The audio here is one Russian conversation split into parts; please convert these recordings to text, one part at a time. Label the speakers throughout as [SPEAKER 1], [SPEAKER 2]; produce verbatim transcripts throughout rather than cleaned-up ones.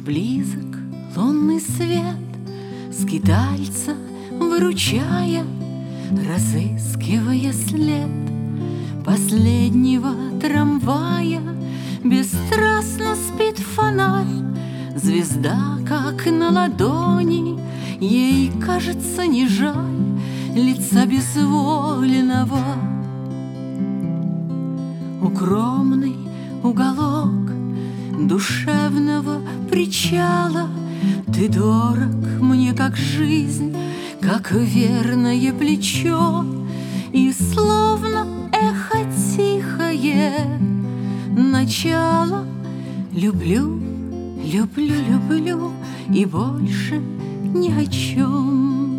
[SPEAKER 1] близок лунный свет, скитальца выручая, разыскивая след последнего трамвая. Бесстрастно спит фонарь, звезда как на ладони, ей кажется не жаль лица безволенного. Укромный уголок душевного причала, ты дорог мне, как жизнь, как верное плечо, и словно эхо тихое начало. Люблю, люблю, люблю, и больше ни о чем.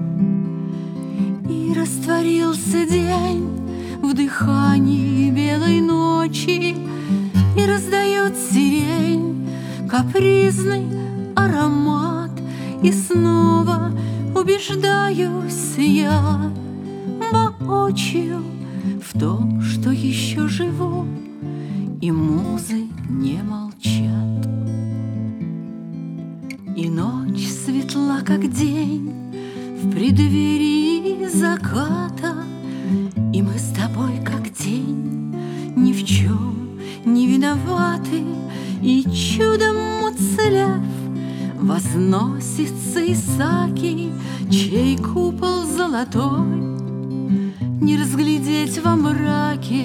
[SPEAKER 1] И растворился день в дыхании белой ночи, и раздает сирень капризный аромат, и снова убеждаюсь я воочию в том, что еще живу, и музы не молчат. И ночь светла, как день в преддверии заката, и мы с тобой, как тень, ни в чем не виноваты, и чудом уцелев возносится Исаакий, чей купол золотой не разглядеть во мраке.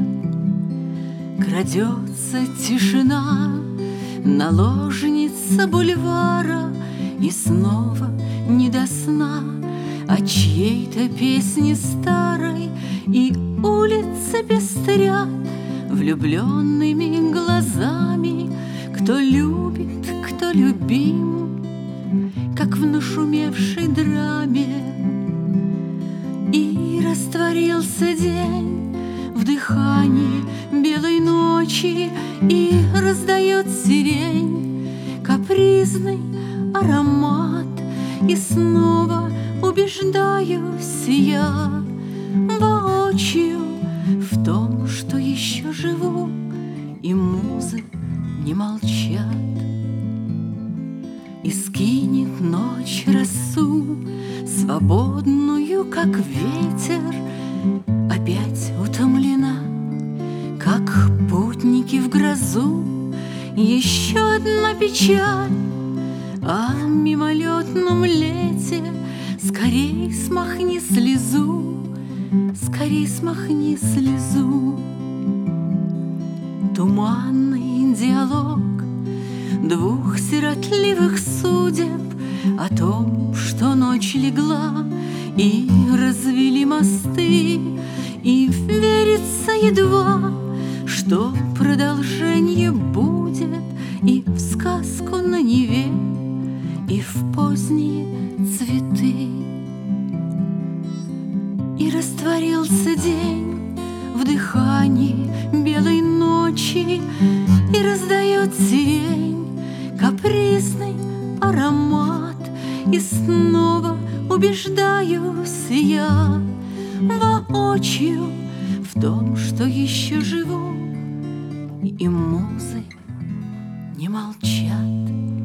[SPEAKER 1] Крадется тишина, наложница бульвара, и снова не до сна от чьей-то песни старой, и улицы пестрят влюбленными глазами. Кто любит, кто любим, как в нашумевшей драме. И растворился день в дыхании белой ночи, и раздает сирень капризный аромат, и снова убеждаюсь я воочию в том, что еще живу, и музы не молчат. И скинет ночь росу, свободную, как ветер, опять утомлена, как путники в грозу. Еще одна печаль о мимолетном лете. Скорей смахни слезу, скорей смахни слезу. Туманный диалог двух сиротливых судеб о том, что ночь легла, и развели мосты, и верится едва, что продолжение будет, и в сказку на Неве, и в поздние цветы. И растворился день в дыхании белой ночи, и раздает сирень капризный аромат, и снова убеждаюсь я воочию в том, что еще живу, и музы не молчат.